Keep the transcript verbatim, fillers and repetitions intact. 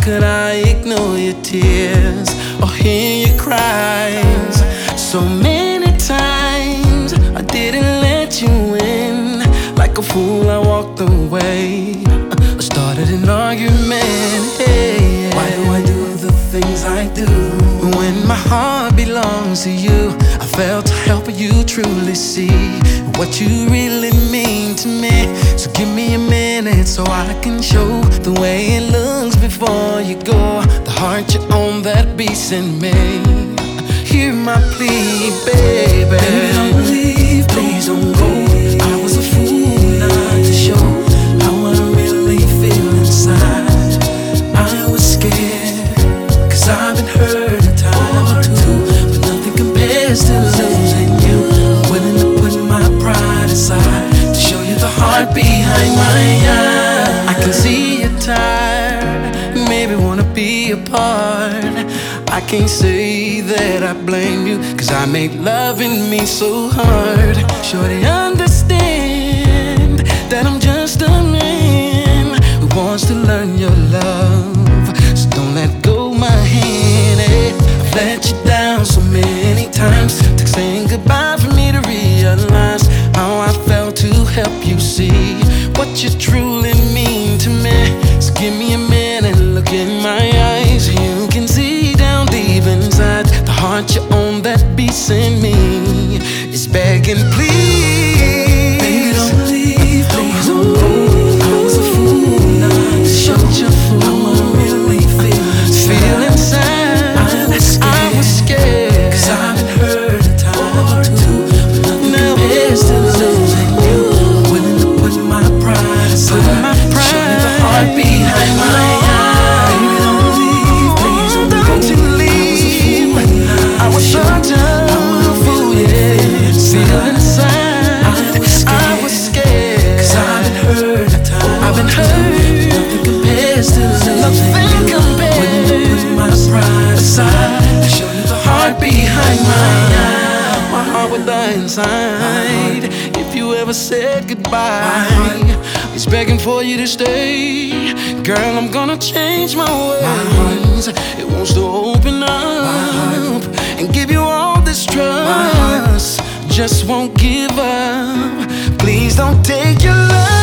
could I ignore your tears or hear your cries? So many times I didn't let you in. Like a fool I walked away, I started an argument. Hey, why do I do the things I do when my heart belongs to you? I failed to help you truly see what you really mean to me. So give me a minute so I can show the way it looks before you go. The heart you own that beats in me. Hear my plea, baby. Baby, don't leave, please don't go. I was a fool not to show how I really feel inside. I was scared, cause I've been hurt a time or two, but nothing compares to losing you. I'm willing to put my pride aside to show you the heart behind my eyes. I can see you're tired, maybe wanna be apart. I can't say that I blame you, cause I make loving me so hard. Shorty, understand that I'm just a man who wants to learn your love. So don't let go my hand, eh? I've let you down so many times. Took saying goodbye for me to realize how I felt to help you see what you truly mean to me. So give me a minute, look in my eyes. You can see down deep inside the heart you own that beats in me is begging, please. Baby, don't leave, please don't go. I was a fool not to show you how I really feel inside. Feel inside. I was scared, I was scared, cause I've been hurt a time or two, but nothing compares to losing you. I'm willing to put my pride aside, put my pride, show you the heart behind my eyes. Baby, don't leave, please don't go. Don't you leave. I was such a fool, yeah. Feel inside. I was scared, I was scared, cause I've been hurt a time. I've been hurt. Nothing compares to losing you. I'm willing to put my pride aside to show you the heart behind my eyes. My heart would die inside if you ever said goodbye. It's begging for you to stay. Girl, I'm gonna change my ways. It wants to open up and give you all this trust. Just won't give up. Please don't take your love.